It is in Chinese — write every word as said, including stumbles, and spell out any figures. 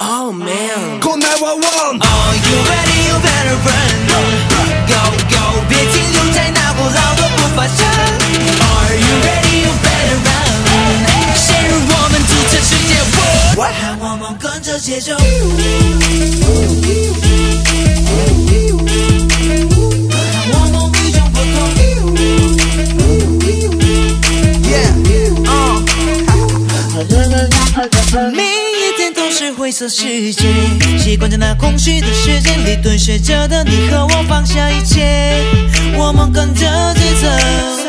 Oh man Call nine one one Are you ready? You better run. Go go， 别停留在那古老的步伐上。Are you ready? You better run. 陷入我们主城世界，让我们跟着节奏。每一天都是灰色世界，习惯在那空虚的时间里蹲睡着的你和我放下一切，我们跟着节奏。